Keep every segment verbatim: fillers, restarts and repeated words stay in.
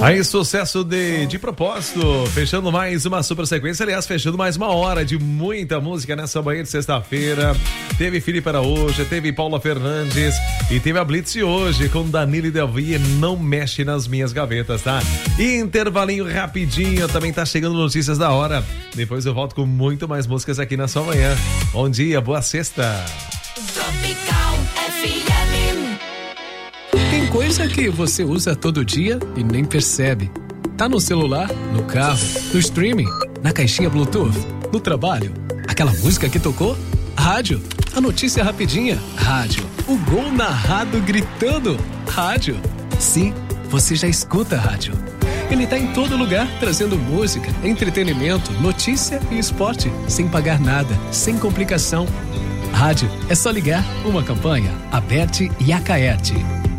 Aí, sucesso de, de propósito, fechando mais uma super sequência, aliás, fechando mais uma hora de muita música nessa manhã de sexta-feira. Teve Felipe Araújo, teve Paula Fernandes e teve a Blitz hoje com Danilo e Delvi. Não mexe nas minhas gavetas, tá? E intervalinho rapidinho, também tá chegando notícias da hora. Depois eu volto com muito mais músicas aqui na sua manhã. Bom dia, boa sexta. Tropical F M. Tem coisa que você usa todo dia e nem percebe. Tá no celular, no carro, no streaming, na caixinha Bluetooth, no trabalho. Aquela música que tocou? Rádio. A notícia rapidinha? Rádio. O gol narrado gritando? Rádio. Sim, você já escuta a rádio. Ele tá em todo lugar, trazendo música, entretenimento, notícia e esporte, sem pagar nada, sem complicação. Rádio, é só ligar. Uma campanha, Aberte e Acaerte.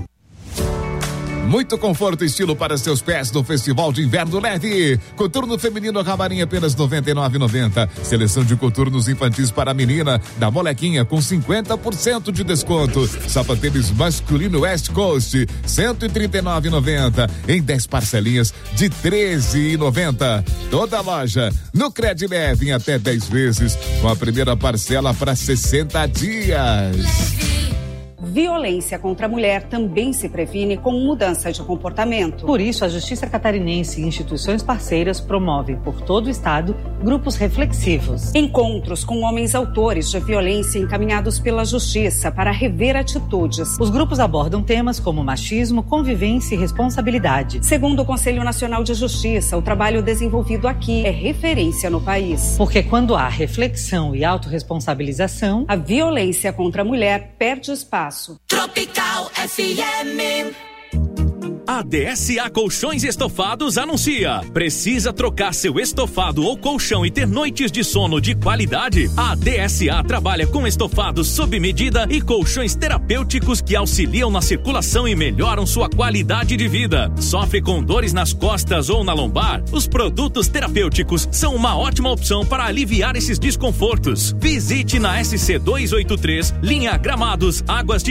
Muito conforto e estilo para seus pés no Festival de Inverno Leve. Coturno feminino Camarim apenas noventa e nove reais e noventa centavos. Seleção de coturnos infantis para a menina da Molequinha com cinquenta por cento de desconto. Sapatênis masculino West Coast cento e trinta e nove reais e noventa centavos em dez parcelinhas de treze reais e noventa centavos. Toda loja no Cred Leve em até dez vezes com a primeira parcela para sessenta dias. Violência contra a mulher também se previne com mudança de comportamento. Por isso, a Justiça Catarinense e instituições parceiras promovem por todo o estado grupos reflexivos. Encontros com homens autores de violência encaminhados pela Justiça para rever atitudes. Os grupos abordam temas como machismo, convivência e responsabilidade. Segundo o Conselho Nacional de Justiça, o trabalho desenvolvido aqui é referência no país. Porque quando há reflexão e autorresponsabilização, a violência contra a mulher perde espaço. Tropical F M. A D S A Colchões Estofados anuncia. Precisa trocar seu estofado ou colchão e ter noites de sono de qualidade? A D S A trabalha com estofados sob medida e colchões terapêuticos que auxiliam na circulação e melhoram sua qualidade de vida. Sofre com dores nas costas ou na lombar? Os produtos terapêuticos são uma ótima opção para aliviar esses desconfortos. Visite na S C duzentos e oitenta e três, linha Gramados, Águas de